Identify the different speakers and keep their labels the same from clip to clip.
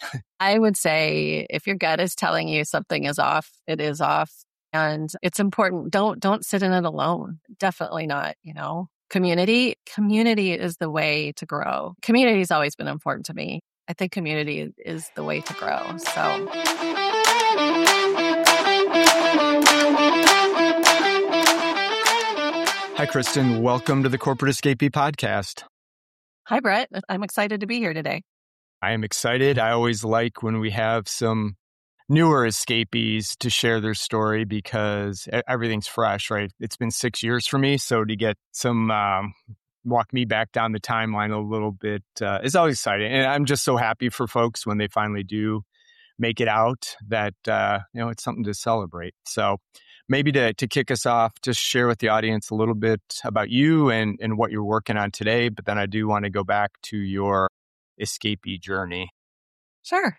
Speaker 1: I would say if your gut is telling you something is off, it is off. And it's important. Don't sit in it alone. Definitely not, Community is the way to grow. Community has always been important to me. I think community is the way to grow. So
Speaker 2: Hi, Kristen. Welcome to the Corporate Escapee podcast.
Speaker 1: Hi, Brett. I'm excited to be here today.
Speaker 2: I am excited. I always like when we have some newer escapees to share their story because everything's fresh, right? It's been 6 years for me. So to get some, walk me back down the timeline a little bit is always exciting. And I'm just so happy for folks when they finally do make it out that, it's something to celebrate. So maybe to kick us off, just share with the audience a little bit about you and what you're working on today. But then I do want to go back to your escapee journey.
Speaker 1: Sure.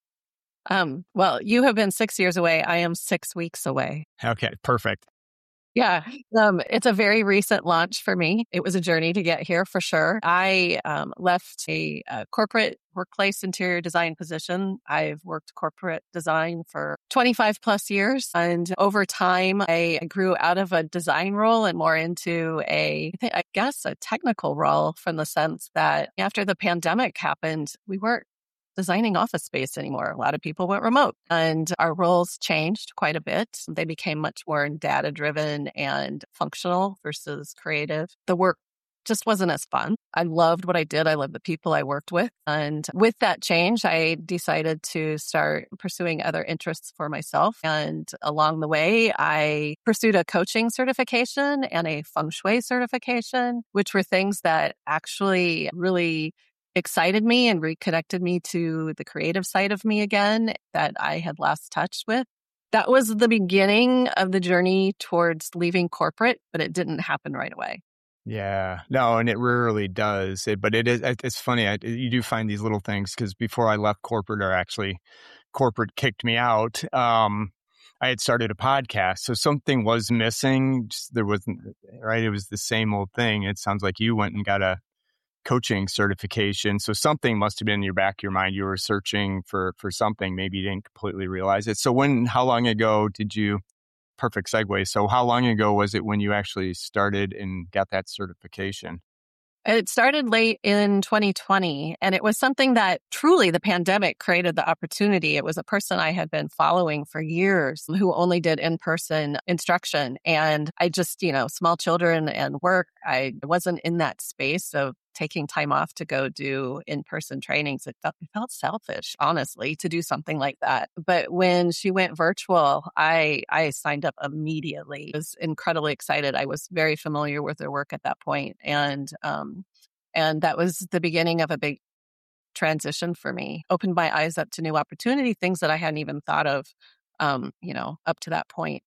Speaker 1: Well, you have been 6 years away. I am 6 weeks away.
Speaker 2: Okay, perfect.
Speaker 1: Yeah. It's a very recent launch for me. It was a journey to get here for sure. I left a corporate workplace interior design position. I've worked corporate design for 25 plus years. And over time, I grew out of a design role and more into a technical role, from the sense that after the pandemic happened, we weren't designing office space anymore. A lot of people went remote and our roles changed quite a bit. They became much more data driven and functional versus creative. The work just wasn't as fun. I loved what I did. I loved the people I worked with. And with that change, I decided to start pursuing other interests for myself. And along the way, I pursued a coaching certification and a feng shui certification, which were things that actually really excited me and reconnected me to the creative side of me again that I had lost touch with. That was the beginning of the journey towards leaving corporate, but it didn't happen right away.
Speaker 2: Yeah, no, and it rarely does. It's funny. You do find these little things because before I left corporate, or actually corporate kicked me out, I had started a podcast. So something was missing. There wasn't, right? It was the same old thing. It sounds like you went and got a coaching certification. So something must have been in your back of your mind. You were searching for something. Maybe you didn't completely realize it. So how long ago perfect segue. So how long ago was it when you actually started and got that certification?
Speaker 1: It started late in 2020, and it was something that truly the pandemic created the opportunity. It was a person I had been following for years who only did in-person instruction. And I just, small children and work, I wasn't in that space of taking time off to go do in-person trainings. It felt selfish, honestly, to do something like that. But when she went virtual, I signed up immediately. I was incredibly excited. I was very familiar with her work at that point. And that was the beginning of a big transition for me. Opened my eyes up to new opportunity, things that I hadn't even thought of, up to that point.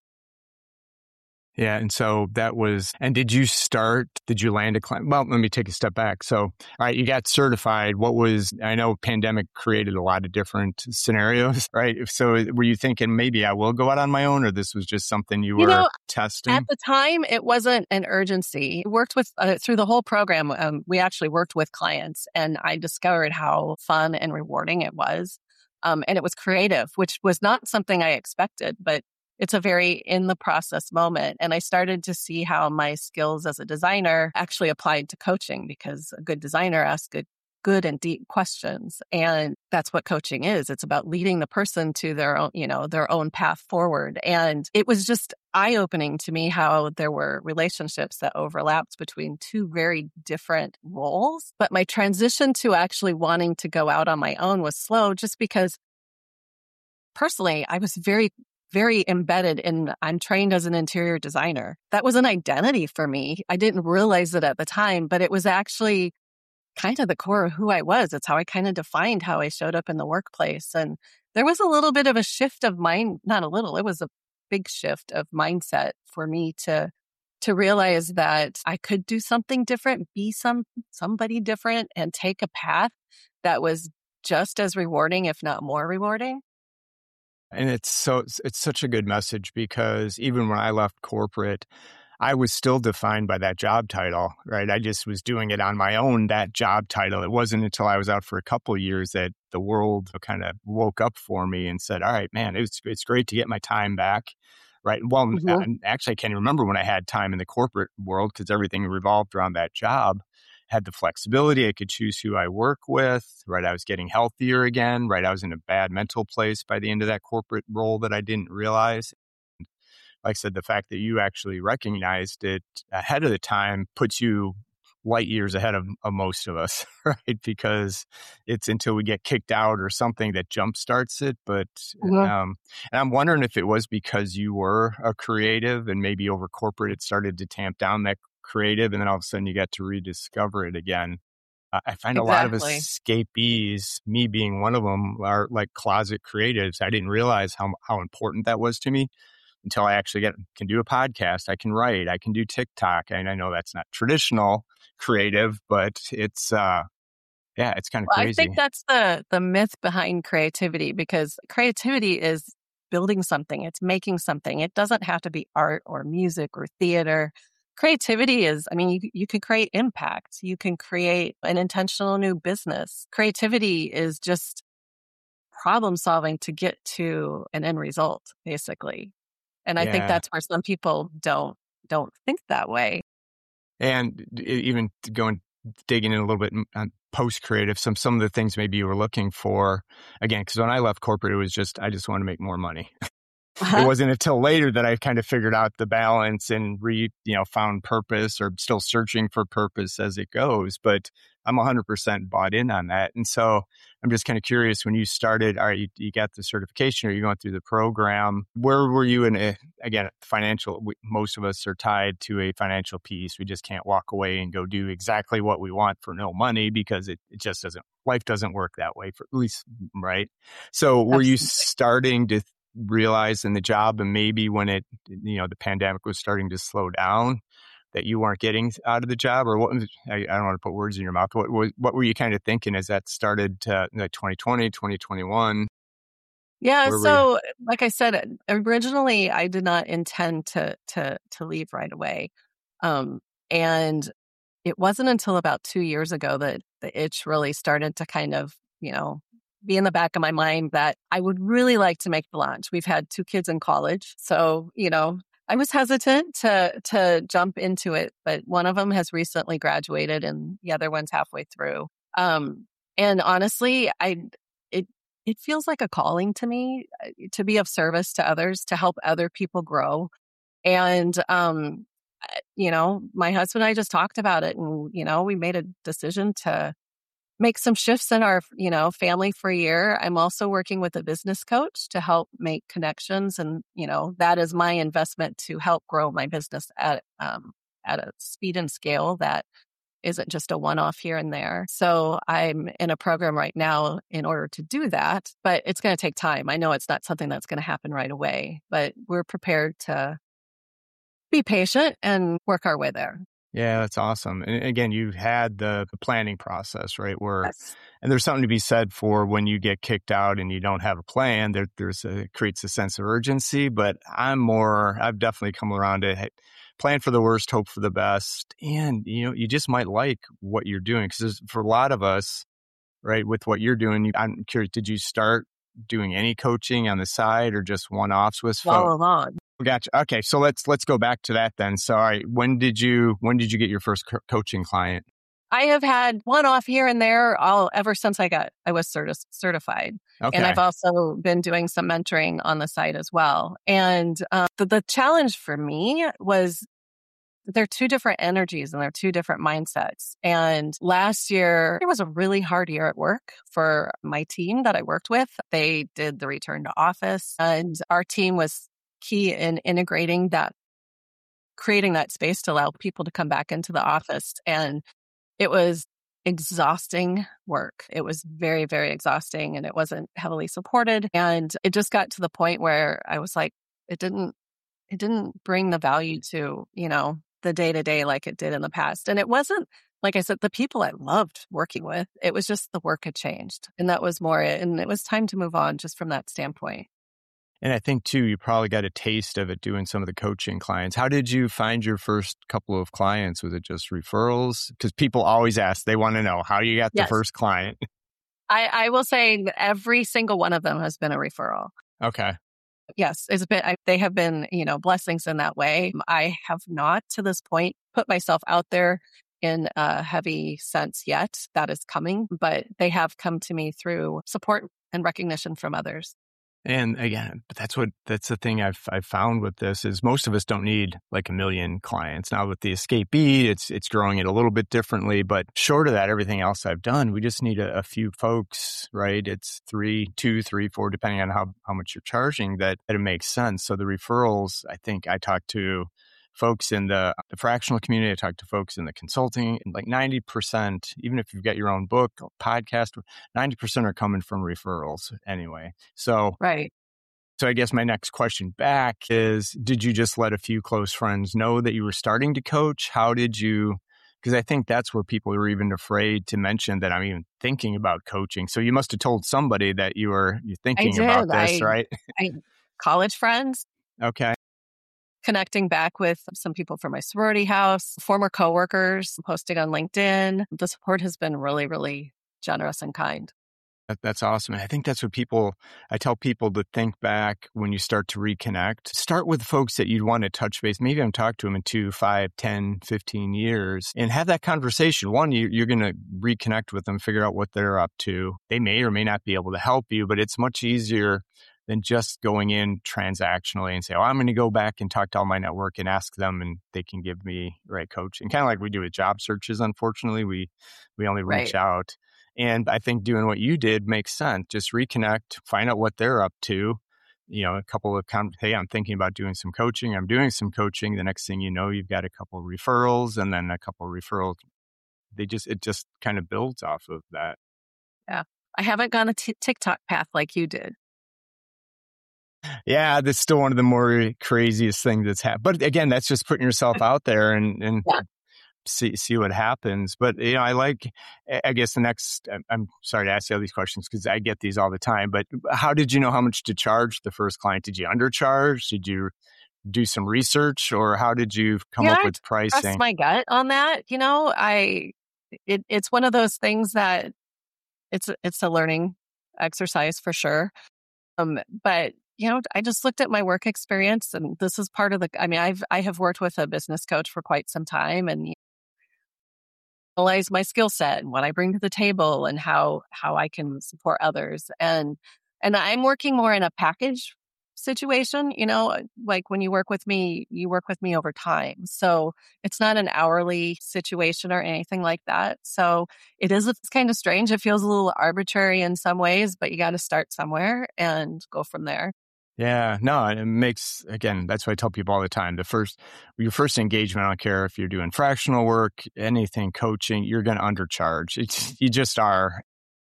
Speaker 2: Yeah. And so did you land a client? Well, let me take a step back. So, all right, you got certified. I know pandemic created a lot of different scenarios, right? So were you thinking maybe I will go out on my own, or this was just something you were testing?
Speaker 1: At the time, it wasn't an urgency. Worked with, through the whole program, we actually worked with clients, and I discovered how fun and rewarding it was. And it was creative, which was not something I expected, but it's a very in the process moment. And I started to see how my skills as a designer actually applied to coaching, because a good designer asks good and deep questions. And that's what coaching is. It's about leading the person to their own path forward. And it was just eye-opening to me how there were relationships that overlapped between two very different roles. But my transition to actually wanting to go out on my own was slow, just because personally, I was very embedded in, I'm trained as an interior designer. That was an identity for me. I didn't realize it at the time, but it was actually kind of the core of who I was. It's how I kind of defined how I showed up in the workplace. And there was a little bit of a shift of mind, not a little, it was a big shift of mindset for me to realize that I could do something different, be somebody different, and take a path that was just as rewarding, if not more rewarding.
Speaker 2: And it's such a good message, because even when I left corporate, I was still defined by that job title, right? I just was doing it on my own, that job title. It wasn't until I was out for a couple of years that the world kind of woke up for me and said, all right, man, it's great to get my time back. Right. Well,
Speaker 1: Mhm.
Speaker 2: actually, I can't remember when I had time in the corporate world because everything revolved around that job. Had the flexibility. I could choose who I work with. Right. I was getting healthier again. Right. I was in a bad mental place by the end of that corporate role that I didn't realize. Like I said, the fact that you actually recognized it ahead of the time puts you light years ahead of most of us, right? Because it's until we get kicked out or something that jumpstarts it. But,
Speaker 1: Mhm.
Speaker 2: and I'm wondering if it was because you were a creative and maybe over corporate, it started to tamp down that creative. And then all of a sudden you got to rediscover it again. I find a lot of
Speaker 1: Exactly.
Speaker 2: escapees, me being one of them, are like closet creatives. I didn't realize how important that was to me until I actually can do a podcast. I can write. I can do TikTok. And I know that's not traditional creative, but it's yeah, it's kind of
Speaker 1: Well, I think
Speaker 2: crazy.
Speaker 1: that's the myth behind creativity, because creativity is building something, it's making something. It doesn't have to be art or music or theater. Creativity is, I mean, you can create impact. You can create an intentional new business. Creativity is just problem solving to get to an end result, basically. And I think
Speaker 2: Yeah.
Speaker 1: that's where some people don't think that way.
Speaker 2: And even going digging in a little bit on post creative, some of the things maybe you were looking for again, because when I left corporate, it was just I just want to make more money. It
Speaker 1: Uh-huh.
Speaker 2: wasn't until later that I kind of figured out the balance and found purpose or still searching for purpose as it goes. But I'm 100% bought in on that. And so I'm just kind of curious when you started, all right, you got the certification or you're going through the program. Where were you again, financial? Most of us are tied to a financial piece. We just can't walk away and go do exactly what we want for no money because it just doesn't, life doesn't work that way for at least, right? So were you
Speaker 1: Absolutely.
Speaker 2: starting to realize in the job and maybe when the pandemic was starting to slow down that you weren't getting out of the job or what I don't want to put words in your mouth. What were you kind of thinking as that started to like 2020, 2021?
Speaker 1: Yeah,
Speaker 2: Where were you?
Speaker 1: so like I said, originally I did not intend to leave right away. Um, and it wasn't until about 2 years ago that the itch really started to kind of, be in the back of my mind that I would really like to make the launch. We've had 2 kids in college, so, I was hesitant to jump into it, but one of them has recently graduated and the other one's halfway through. Um, and honestly, it it feels like a calling to me, to be of service to others, to help other people grow. And, my husband and I just talked about it and, we made a decision to make some shifts in our, family for a year. I'm also working with a business coach to help make connections. And, that is my investment to help grow my business at a speed and scale that isn't just a one-off here and there. So I'm in a program right now in order to do that, but it's going to take time. I know it's not something that's going to happen right away, but we're prepared to be patient and work our way there.
Speaker 2: Yeah, that's awesome. And again, you had the planning process, right?
Speaker 1: Yes.
Speaker 2: And there's something to be said for when you get kicked out and you don't have a plan, creates a sense of urgency. But I've definitely come around to hey, plan for the worst, hope for the best. And, you just might like what you're doing. Because for a lot of us, right, with what you're doing, I'm curious, did you start doing any coaching on the side or just one-offs with folks?
Speaker 1: All along.
Speaker 2: Gotcha. Okay, so let's go back to that then. So, all right, when did you get your first coaching client?
Speaker 1: I have had one off here and there all ever since I was certified. And
Speaker 2: Okay.
Speaker 1: I've also been doing some mentoring on the side as well. And the challenge for me was they're two different energies and they're two different mindsets. And last year, it was a really hard year at work for my team that I worked with. They did the return to office, and our team was key in integrating that, creating that space to allow people to come back into the office. And it was exhausting work. It was very, very exhausting, and it wasn't heavily supported. And it just got to the point where I was like, it didn't bring the value to, the day to day like it did in the past. And it wasn't, like I said, the people I loved working with. It was just the work had changed. And that was more it. And it was time to move on just from that standpoint.
Speaker 2: And I think too, you probably got a taste of it doing some of the coaching clients. How did you find your first couple of clients? Was it just referrals? Because people always ask, they want to know how you got the
Speaker 1: Yes.
Speaker 2: first client.
Speaker 1: I will say that every single one of them has been a referral.
Speaker 2: Okay.
Speaker 1: Yes, they have been, blessings in that way. I have not to this point put myself out there in a heavy sense yet. That is coming, but they have come to me through support and recognition from others.
Speaker 2: And again, but that's the thing I've found with this is most of us don't need like a million clients. Now with the Escapee, it's growing it a little bit differently, but short of that, everything else I've done, we just need a few folks, right? It's 2, 3, 4, depending on how much you're charging that it makes sense. So the referrals, I think I talked to folks in the fractional community, I talk to folks in the consulting, and like 90%, even if you've got your own book, podcast, 90% are coming from referrals anyway. So,
Speaker 1: right.
Speaker 2: So I guess my next question back is, did you just let a few close friends know that you were starting to coach? How did you, because I think that's where people are even afraid to mention that I'm even thinking about coaching. So you must have told somebody that you're thinking about this, right?
Speaker 1: College friends.
Speaker 2: Okay.
Speaker 1: Connecting back with some people from my sorority house, former coworkers, posting on LinkedIn. The support has been really, really generous and kind.
Speaker 2: That's awesome. And I think that's what I tell people to think back when you start to reconnect. Start with folks that you'd want to touch base. Maybe I'm talking to them in 2, 5, 10, 15 years and have that conversation. One, you're going to reconnect with them, figure out what they're up to. They may or may not be able to help you, but it's much easier than just going in transactionally and say, I'm going to go back and talk to all my network and ask them and they can give me right coaching. Kind of like we do with job searches, unfortunately. We only reach out. And I think doing what you did makes sense. Just reconnect, find out what they're up to. A couple of, hey, I'm thinking about doing some coaching. I'm doing some coaching. The next thing you know, you've got a couple of referrals and then a couple of referrals. It just kind of builds off of that.
Speaker 1: Yeah. I haven't gone a TikTok path like you did.
Speaker 2: Yeah, that's still one of the more craziest things that's happened. But again, that's just putting yourself out there and see what happens. But, I guess I'm sorry to ask you all these questions because I get these all the time, but how did you know how much to charge the first client? Did you undercharge? Did you do some research or how did you come up with pricing?
Speaker 1: Trust my gut on that. It's one of those things that it's a learning exercise for sure. But I just looked at my work experience and this is part of I have worked with a business coach for quite some time and realize my skill set and what I bring to the table and how I can support others. And I'm working more in a package situation, like when you work with me over time. So it's not an hourly situation or anything like that. So it's kind of strange. It feels a little arbitrary in some ways, but you got to start somewhere and go from there.
Speaker 2: Yeah, no, it makes, again, that's what I tell people all the time. Your first engagement, I don't care if you're doing fractional work, anything, coaching, you're going to undercharge. You just are.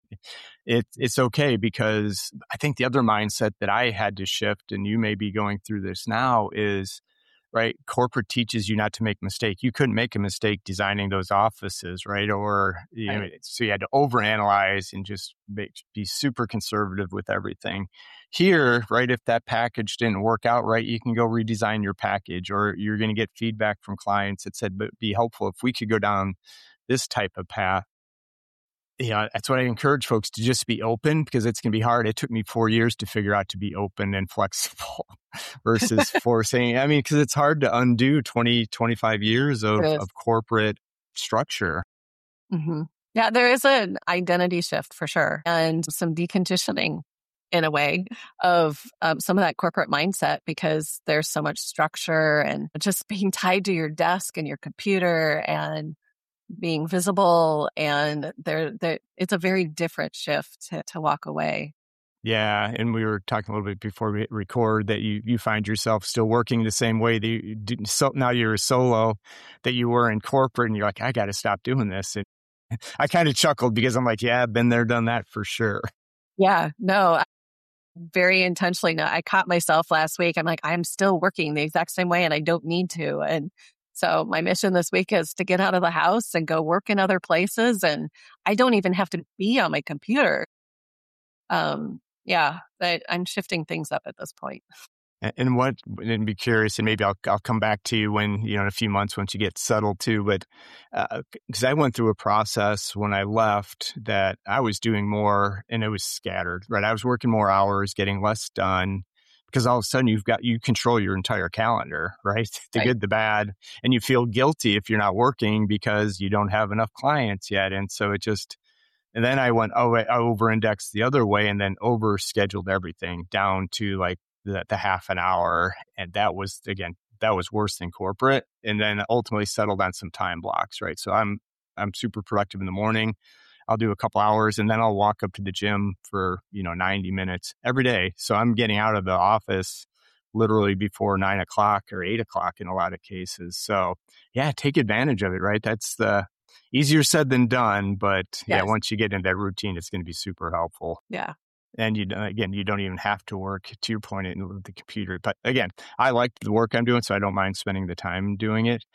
Speaker 2: It's okay because I think the other mindset that I had to shift, and you may be going through this now, is right. Corporate teaches you not to make a mistake. You couldn't make a mistake designing those offices, right? Or so you had to overanalyze and just be super conservative with everything. Here, right? If that package didn't work out right, you can go redesign your package, or you're going to get feedback from clients that said, "But be helpful if we could go down this type of path." Yeah, that's what I encourage folks to just be open because it's going to be hard. It took me 4 years to figure out to be open and flexible versus forcing. I mean, because it's hard to undo 20, 25 years of corporate structure.
Speaker 1: Mm-hmm. Yeah, there is an identity shift for sure and some deconditioning in a way of some of that corporate mindset because there's so much structure and just being tied to your desk and your computer and being visible, and it's a very different shift to walk away.
Speaker 2: Yeah, and we were talking a little bit before we hit record that you find yourself still working the same way that you did. So now you're a solo that you were in corporate, and you're like, I got to stop doing this. And I kind of chuckled because I'm like, yeah, I've been there, done that for sure.
Speaker 1: Yeah, no, very intentionally. No, I caught myself last week. I'm like, I'm still working the exact same way, and I don't need to. And so my mission this week is to get out of the house and go work in other places. And I don't even have to be on my computer. Yeah, I'm shifting things up at this point.
Speaker 2: And and be curious, and maybe I'll come back to you when, in a few months once you get settled too. But because I went through a process when I left that I was doing more and it was scattered, right? I was working more hours, getting less done because all of a sudden you control your entire calendar, right? The
Speaker 1: Right.
Speaker 2: good, the bad, and you feel guilty if you're not working because you don't have enough clients yet. And so and then I went, I over-indexed the other way and then over-scheduled everything down to like the half an hour. And that was, again, that was worse than corporate. And then ultimately settled on some time blocks, right? So I'm super productive in the morning. I'll do a couple hours and then I'll walk up to the gym for, 90 minutes every day. So I'm getting out of the office literally before 9 o'clock or 8 o'clock in a lot of cases. So yeah, take advantage of it, right? That's the easier said than done. But yeah,
Speaker 1: Yes.
Speaker 2: once you get into that routine, it's going to be super helpful.
Speaker 1: Yeah.
Speaker 2: And you don't even have to work, to your point, in the computer. But again, I like the work I'm doing, so I don't mind spending the time doing it.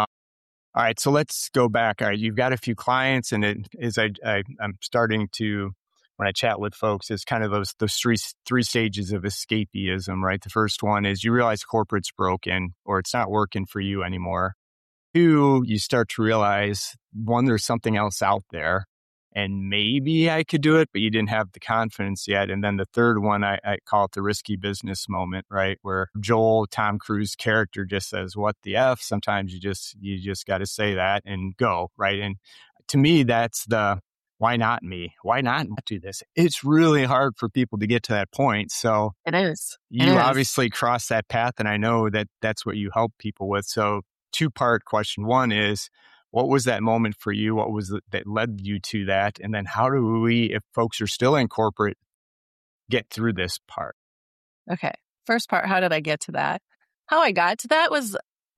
Speaker 2: All right, so let's go back. All right, you've got a few clients, and it is I'm starting to, when I chat with folks, it's kind of those three stages of escapism, right? The first one is you realize corporate's broken or it's not working for you anymore. Two, you start to realize, one, there's something else out there and maybe I could do it, but you didn't have the confidence yet. And then the third one, I call it the risky business moment, right? Where Tom Cruise character just says, what the F? Sometimes you just got to say that and go, right? And to me, that's why not me? Why not do this? It's really hard for people to get to that point. So
Speaker 1: It is.
Speaker 2: you obviously crossed that path, and I know that that's what you help people with. So two-part question. One is, what was that moment for you? What was it that led you to that? And then how do we, if folks are still in corporate, get through this part?
Speaker 1: Okay. First part, how did I get to that? How I got to that was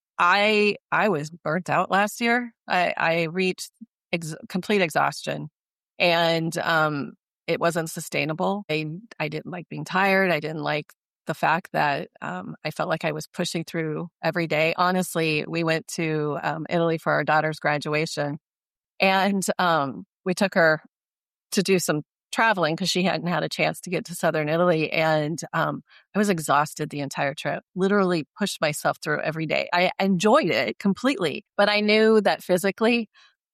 Speaker 1: I was burnt out last year. I reached complete exhaustion, and it wasn't sustainable. I didn't like being tired. I didn't like the fact that I felt like I was pushing through every day. Honestly, we went to Italy for our daughter's graduation, and we took her to do some traveling because she hadn't had a chance to get to Southern Italy. And I was exhausted the entire trip, literally pushed myself through every day. I enjoyed it completely, but I knew that physically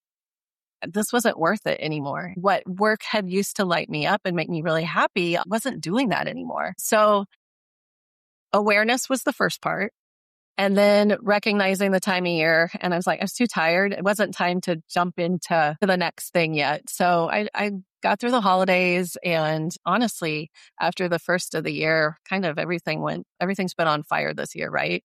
Speaker 1: this wasn't worth it anymore. What work had used to light me up and make me really happy wasn't doing that anymore. So awareness was the first part. And then recognizing the time of year. And I was too tired. It wasn't time to jump into the next thing yet. So I got through the holidays, and honestly, after the first of the year, kind of everything's been on fire this year, right?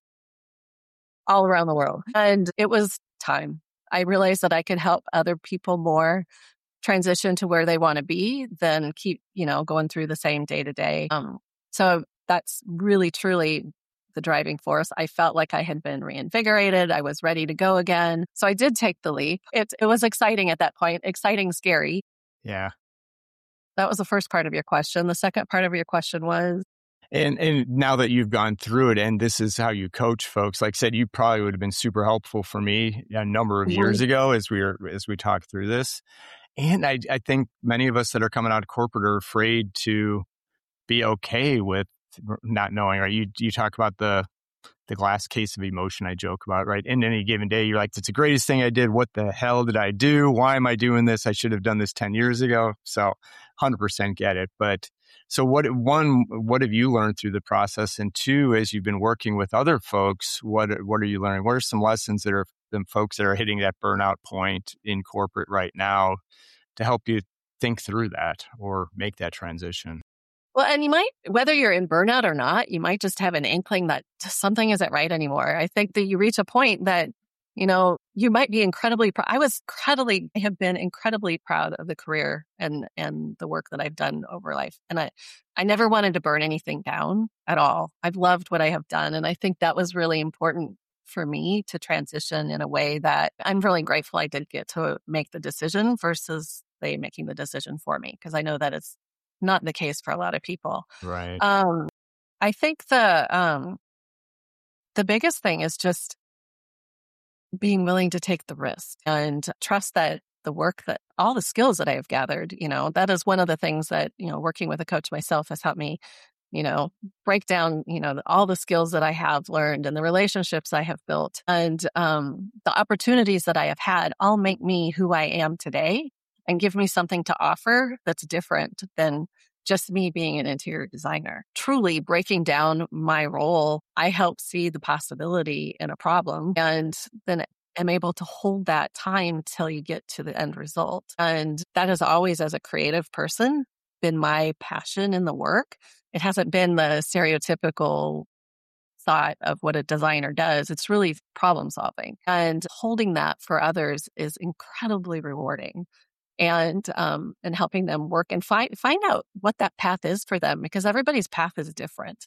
Speaker 1: All around the world. And it was time. I realized that I could help other people more transition to where they want to be than keep, going through the same day to day. So that's really, truly the driving force. I felt like I had been reinvigorated. I was ready to go again. So I did take the leap. It was exciting at that point, exciting, scary.
Speaker 2: Yeah.
Speaker 1: That was the first part of your question. The second part of your question was?
Speaker 2: And now that you've gone through it, and this is how you coach folks, like I said, you probably would have been super helpful for me a number of years ago as we talked through this. And I think many of us that are coming out of corporate are afraid to be okay with not knowing, right? You talk about the glass case of emotion I joke about, right? In any given day, you're like, it's the greatest thing I did. What the hell did I do? Why am I doing this? I should have done this 10 years ago. So 100% get it. But so what have you learned through the process? And two, as you've been working with other folks, what are you learning? What are some lessons that are them folks that are hitting that burnout point in corporate right now to help you think through that or make that transition?
Speaker 1: Well, and you might, whether you're in burnout or not, you might just have an inkling that something isn't right anymore. I think that you reach a point that, you might be incredibly proud. I have been incredibly proud of the career and the work that I've done over life. And I never wanted to burn anything down at all. I've loved what I have done. And I think that was really important for me to transition in a way that I'm really grateful I did get to make the decision versus they making the decision for me. Because I know that it's not the case for a lot of people.
Speaker 2: Right.
Speaker 1: I think the biggest thing is just being willing to take the risk and trust that the work that all the skills that I have gathered. That is one of the things that, working with a coach myself has helped me, break down, all the skills that I have learned and the relationships I have built and the opportunities that I have had all make me who I am today and give me something to offer that's different than just me being an interior designer. Truly breaking down my role, I help see the possibility in a problem and then am able to hold that time till you get to the end result. And that has always, as a creative person, been my passion in the work. It hasn't been the stereotypical thought of what a designer does. It's really problem solving. And holding that for others is incredibly rewarding. And helping them work and find out what that path is for them, because everybody's path is different.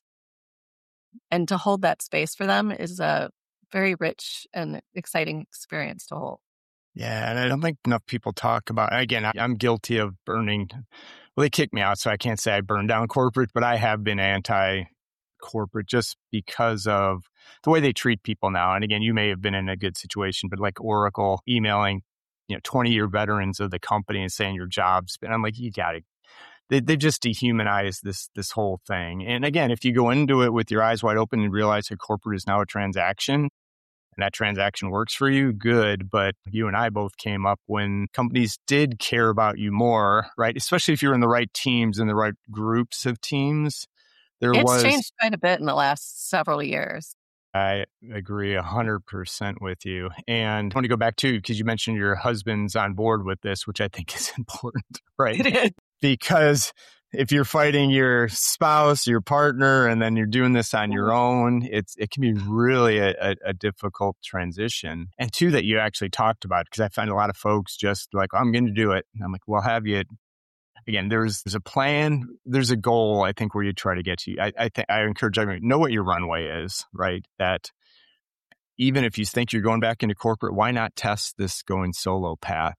Speaker 1: And to hold that space for them is a very rich and exciting experience to hold.
Speaker 2: Yeah, and I don't think enough people talk about, again, I'm guilty of burning. Well, they kicked me out, so I can't say I burned down corporate, but I have been anti-corporate just because of the way they treat people now. And again, you may have been in a good situation, but like Oracle emailing 20-year veterans of the company and saying your job's been, I'm like, you got it. They've just dehumanized this whole thing. And again, if you go into it with your eyes wide open and realize that corporate is now a transaction and that transaction works for you, good. But you and I both came up when companies did care about you more, right? Especially if you're in the right teams and the right groups of teams.
Speaker 1: It's changed quite a bit in the last several years.
Speaker 2: I agree 100% with you. And I want to go back too, because you mentioned your husband's on board with this, which I think is important, right?
Speaker 1: It is.
Speaker 2: Because if you're fighting your spouse, your partner, and then you're doing this on your own, it can be really a difficult transition. And two, that you actually talked about, because I find a lot of folks just like, I'm going to do it. And I'm like, well, have you? Again, there's a plan, there's a goal, I think, where you try to get to. I encourage everyone to know what your runway is, right? That even if you think you're going back into corporate, why not test this going solo path?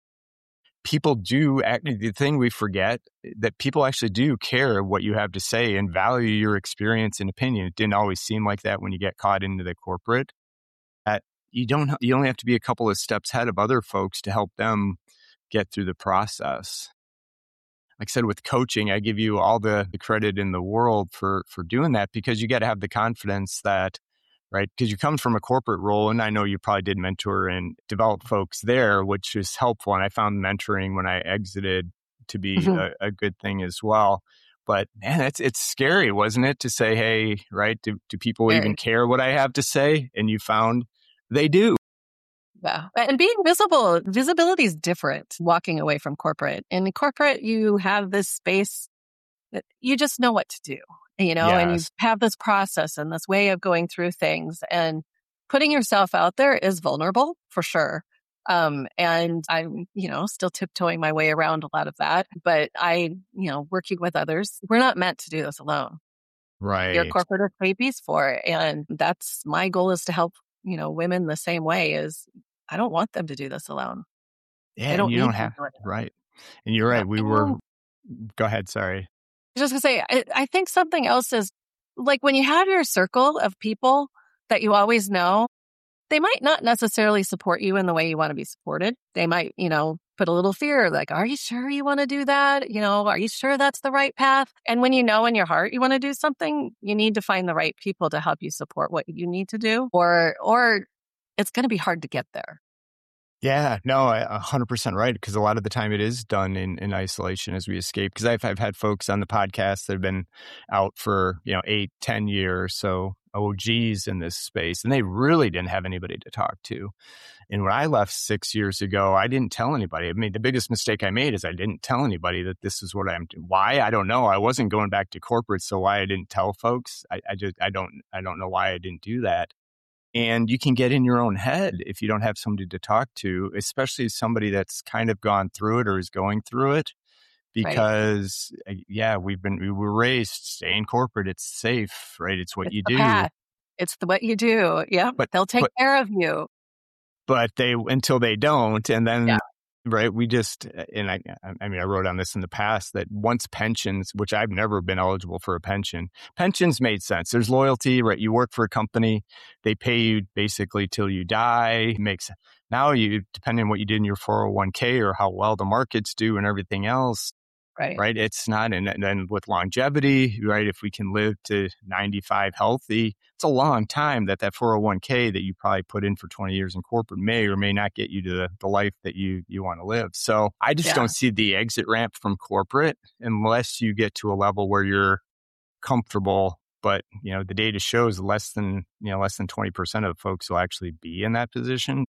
Speaker 2: People do, the thing we forget, that people actually do care what you have to say and value your experience and opinion. It didn't always seem like that when you get caught into the corporate. You only have to be a couple of steps ahead of other folks to help them get through the process. Like I said, with coaching, I give you all the credit in the world for doing that, because you got to have the confidence that, right? Because you come from a corporate role, and I know you probably did mentor and develop folks there, which is helpful. And I found mentoring when I exited to be a good thing as well. But man, it's scary, wasn't it? To say, hey, right? Do people even care what I have to say? And you found they do.
Speaker 1: Yeah. And being visibility is different walking away from corporate. In corporate, you have this space that you just know what to do, and you have this process and this way of going through things, and putting yourself out there is vulnerable for sure. And I'm, still tiptoeing my way around a lot of that, but working with others, we're not meant to do this alone.
Speaker 2: Right.
Speaker 1: Your corporate are babies for it. And that's my goal, is to help, women the same way. Is I don't want them to do this alone.
Speaker 2: Yeah, you don't have, right. And you're right. Go ahead. Sorry.
Speaker 1: I was just going to say, I think something else is, like, when you have your circle of people that you always know, they might not necessarily support you in the way you want to be supported. They might, put a little fear, like, are you sure you want to do that? Are you sure that's the right path? And when you know in your heart you want to do something, you need to find the right people to help you support what you need to do, or it's going to be hard to get there.
Speaker 2: Yeah, no, 100% right. Because a lot of the time it is done in isolation as we escape. Because I've had folks on the podcast that have been out for 8-10 years, so OGs in this space, and they really didn't have anybody to talk to. And when I left 6 years ago, I didn't tell anybody. I mean, the biggest mistake I made is I didn't tell anybody that this is what I'm doing. Why? I don't know. I wasn't going back to corporate, so why I didn't tell folks? I don't know why I didn't do that. And you can get in your own head if you don't have somebody to talk to, especially somebody that's kind of gone through it or is going through it. Because, we were raised, stay in corporate. It's safe, right? It's what you do.
Speaker 1: Path. It's what you do. Yeah. But they'll take care of you.
Speaker 2: But until they don't. And then, right, we just, and I wrote on this in the past, that once pensions, which I've never been eligible for a pension, pensions made sense. There's loyalty, right? You work for a company, they pay you basically till you die. Makes Now depending on what you did in your 401k or how well the markets do and everything else, right? It's not, and then with longevity, right? If we can live to 95 healthy, it's a long time that 401k that you probably put in for 20 years in corporate may or may not get you to the life that you want to live. So I just don't see the exit ramp from corporate unless you get to a level where you're comfortable. But, the data shows less than 20% of folks will actually be in that position.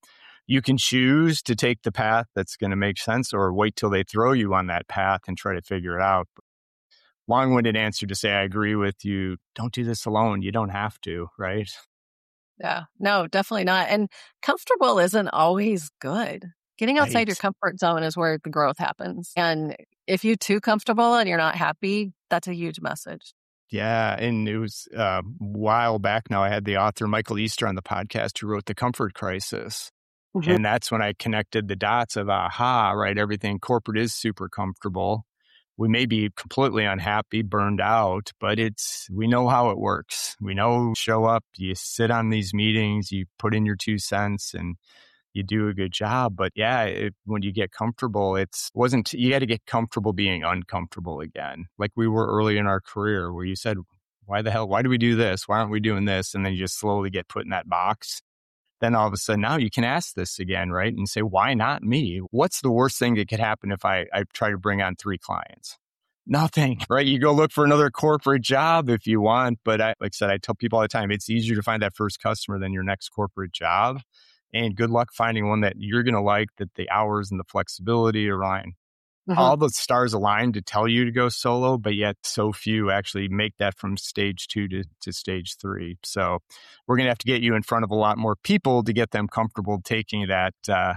Speaker 2: You can choose to take the path that's going to make sense or wait till they throw you on that path and try to figure it out. Long-winded answer to say I agree with you. Don't do this alone. You don't have to, right?
Speaker 1: Yeah, no, definitely not. And comfortable isn't always good. Getting outside your comfort zone is where the growth happens. And if you're too comfortable and you're not happy, that's a huge message.
Speaker 2: Yeah. And it was a while back now, I had the author Michael Easter on the podcast who wrote The Comfort Crisis. Mm-hmm. And that's when I connected the dots of, right? Everything corporate is super comfortable. We may be completely unhappy, burned out, but we know how it works. We know, show up, you sit on these meetings, you put in your 2 cents and you do a good job. But when you get comfortable, you got to get comfortable being uncomfortable again. Like we were early in our career where you said, why do we do this? Why aren't we doing this? And then you just slowly get put in that box. Then all of a sudden now you can ask this again, right? And say, why not me? What's the worst thing that could happen if I try to bring on 3 clients? Nothing, right? You go look for another corporate job if you want. But like I said, I tell people all the time, it's easier to find that first customer than your next corporate job. And good luck finding one that you're going to like, that the hours and the flexibility align. Mm-hmm. All the stars align to tell you to go solo, but yet so few actually make that from stage 2 to stage 3. So we're going to have to get you in front of a lot more people to get them comfortable taking that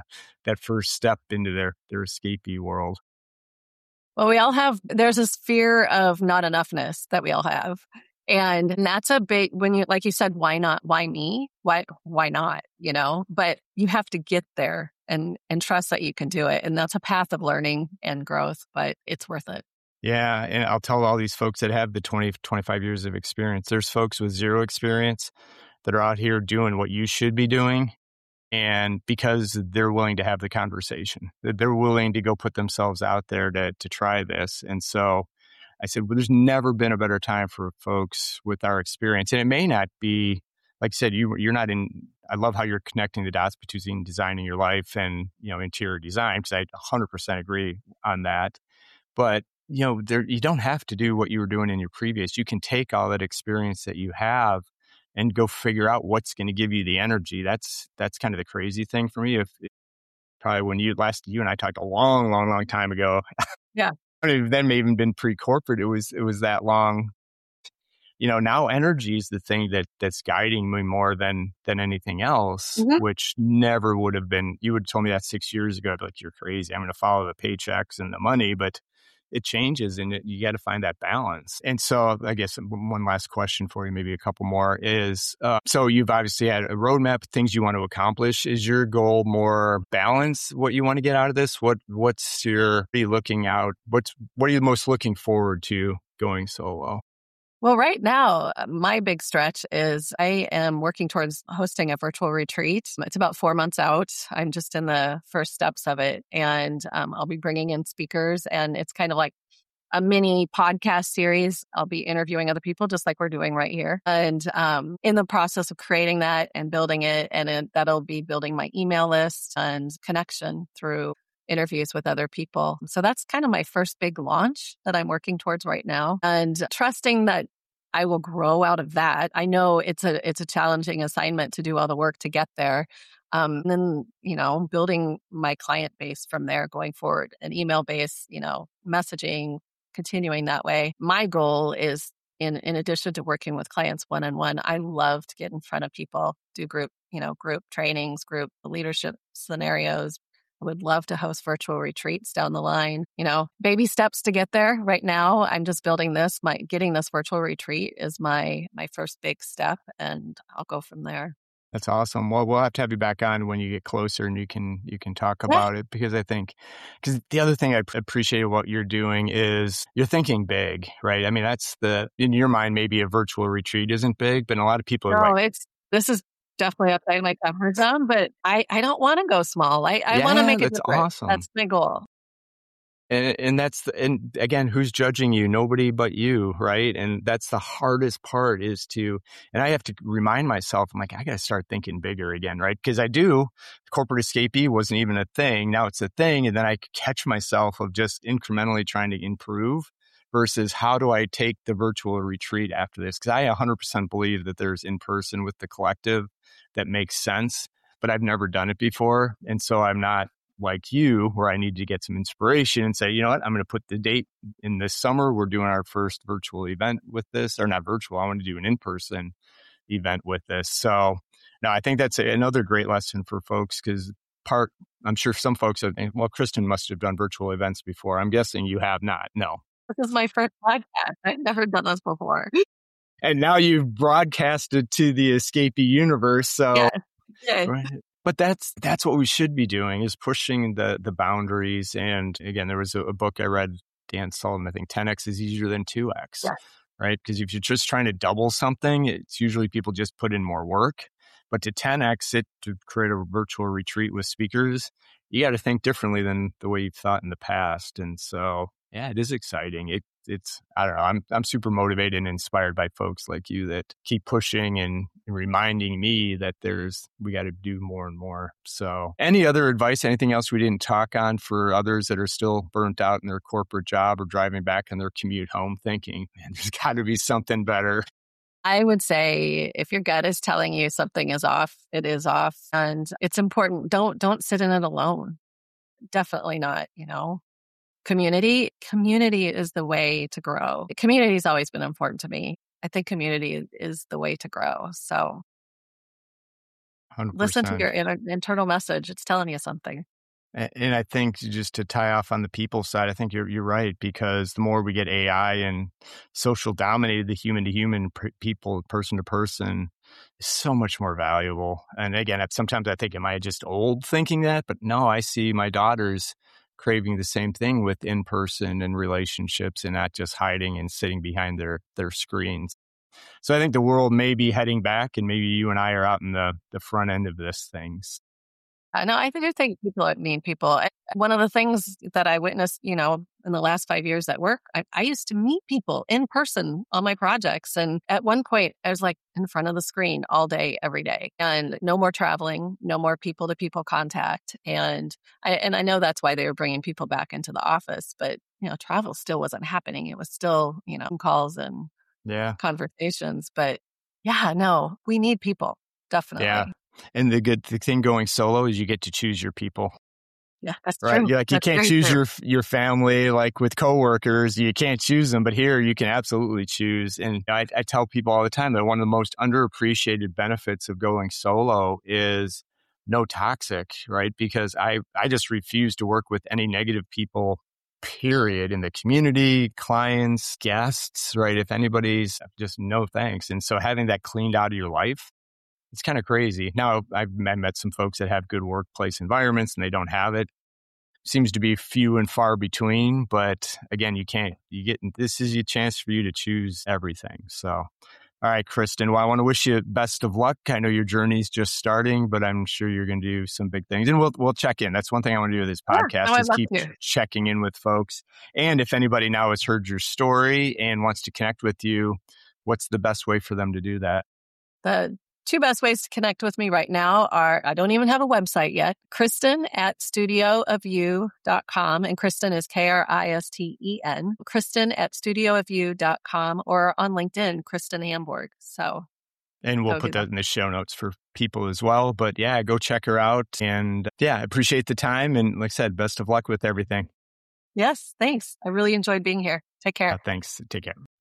Speaker 2: first step into their escapee world.
Speaker 1: Well, there's this fear of not enoughness that we all have. And that's a big, when you, like you said, why not? Why me? Why not? But you have to get there and trust that you can do it. And that's a path of learning and growth, but it's worth it.
Speaker 2: Yeah. And I'll tell all these folks that have the 20, 25 years of experience, there's folks with 0 experience that are out here doing what you should be doing. And because they're willing to have the conversation, they're willing to go put themselves out there to try this. And so I said, well, there's never been a better time for folks with our experience. And it may not be, like I said, you're not in, I love how you're connecting the dots between designing your life and, interior design, because I 100% agree on that. But, you don't have to do what you were doing in your previous. You can take all that experience that you have and go figure out what's going to give you the energy. That's kind of the crazy thing for me. Probably when you and I talked a long, long, long time ago.
Speaker 1: Yeah.
Speaker 2: Then may even been pre-corporate. It was that long. Now energy is the thing that's guiding me more than anything else, mm-hmm. which never would have been. You would have told me that 6 years ago. I'd be like, you're crazy. I'm going to follow the paychecks and the money, but it changes and you got to find that balance. And so I guess one last question for you, maybe a couple more is, so you've obviously had a roadmap, things you want to accomplish. Is your goal more balance what you want to get out of this? What are you most looking forward to going solo?
Speaker 1: Well, right now, my big stretch is I am working towards hosting a virtual retreat. It's about 4 months out. I'm just in the first steps of it. And I'll be bringing in speakers. And it's kind of like a mini podcast series. I'll be interviewing other people just like we're doing right here. And in the process of creating that and building it, and that'll be building my email list and connection through interviews with other people. So that's kind of my first big launch that I'm working towards right now, and trusting that I will grow out of that. I know it's a challenging assignment to do all the work to get there. And then, building my client base from there going forward, an email base, messaging, continuing that way. My goal is in addition to working with clients one-on-one, I love to get in front of people, do group trainings, group leadership scenarios. I would love to host virtual retreats down the line. Baby steps to get there. Right now, I'm just building this. Getting this virtual retreat is my first big step, and I'll go from there.
Speaker 2: That's awesome. Well, we'll have to have you back on when you get closer and you can talk about it, because the other thing I appreciate what you're doing is you're thinking big, right? I mean, in your mind, maybe a virtual retreat isn't big, but a lot of people are
Speaker 1: this is definitely outside my comfort zone, but I don't want to go small. I want to
Speaker 2: Yeah,
Speaker 1: make a
Speaker 2: that's
Speaker 1: difference.
Speaker 2: awesome.
Speaker 1: That's my goal.
Speaker 2: And and again, who's judging you? Nobody but you, right? And that's the hardest part is and I have to remind myself, I'm like, I got to start thinking bigger again, right? Because corporate escapee wasn't even a thing. Now it's a thing. And then I catch myself of just incrementally trying to improve versus how do I take the virtual retreat after this? Because I 100% believe that there's in person with the collective that makes sense, but I've never done it before. And so I'm not like you, where I need to get some inspiration and say, you know what, I'm going to put the date in this summer. We're doing our first virtual event with this, or not virtual. I want to do an in-person event with this. So no, I think that's another great lesson for folks because I'm sure some folks have, well, Kristen must have done virtual events before. I'm guessing you have not. No.
Speaker 1: This is my first podcast. I've never done this before.
Speaker 2: And now you've broadcasted to the escapee universe. So,
Speaker 1: Yeah.
Speaker 2: right. But that's what we should be doing is pushing the boundaries. And again, there was a book I read, Dan Sullivan, I think 10X is easier than 2X, right? Because if you're just trying to double something, it's usually people just put in more work. But to 10X it, to create a virtual retreat with speakers, you got to think differently than the way you've thought in the past. And so, yeah, it is exciting. It's I don't know. I'm super motivated and inspired by folks like you that keep pushing and reminding me that we got to do more and more. So any other advice, anything else we didn't talk on for others that are still burnt out in their corporate job or driving back on their commute home thinking, man, there's got to be something better?
Speaker 1: I would say if your gut is telling you something is off, it is off. And it's important. Don't sit in it alone. Definitely not, Community is the way to grow. Community has always been important to me. I think community is the way to grow. So
Speaker 2: 100%.
Speaker 1: Listen to your internal message. It's telling you something.
Speaker 2: And I think just to tie off on the people side, I think you're right, because the more we get AI and social dominated, the human to human people, person to person is so much more valuable. And again, sometimes I think, am I just old thinking that? But no, I see my daughters craving the same thing with in-person and relationships and not just hiding and sitting behind their screens. So I think the world may be heading back and maybe you and I are out in the front end of this thing.
Speaker 1: No, I do think people mean people. One of the things that I witnessed, in the last 5 years at work, I used to meet people in person on my projects. And at one point, I was like in front of the screen all day, every day, and no more traveling, no more people to people contact. And I know that's why they were bringing people back into the office, but, travel still wasn't happening. It was still, calls and conversations. But yeah, no, we need people. Definitely.
Speaker 2: Yeah. And the thing going solo is you get to choose your people.
Speaker 1: Yeah, that's
Speaker 2: right?
Speaker 1: true.
Speaker 2: You can't choose your family, like with coworkers, you can't choose them, but here you can absolutely choose. And I tell people all the time that one of the most underappreciated benefits of going solo is no toxic, right? Because I just refuse to work with any negative people, period, in the community, clients, guests, right? If anybody's just no thanks. And so having that cleaned out of your life, it's kind of crazy. Now, I've met some folks that have good workplace environments and they don't have it. Seems to be few and far between. But again, this is your chance for you to choose everything. So, all right, Kristen, well, I want to wish you best of luck. I know your journey's just starting, but I'm sure you're going to do some big things. And we'll check in. That's one thing I want to do with this podcast is keep checking in with folks. And if anybody now has heard your story and wants to connect with you, what's the best way for them to do that?
Speaker 1: The two best ways to connect with me right now are, I don't even have a website yet, Kristen at studioofyou.com. And Kristen is Kristen, Kristen at studioofyou.com, or on LinkedIn, Kristen Hamburg.
Speaker 2: And we'll put that in the show notes for people as well. But yeah, go check her out. And yeah, I appreciate the time. And like I said, best of luck with everything.
Speaker 1: Yes, thanks. I really enjoyed being here. Take care.
Speaker 2: Thanks. Take care.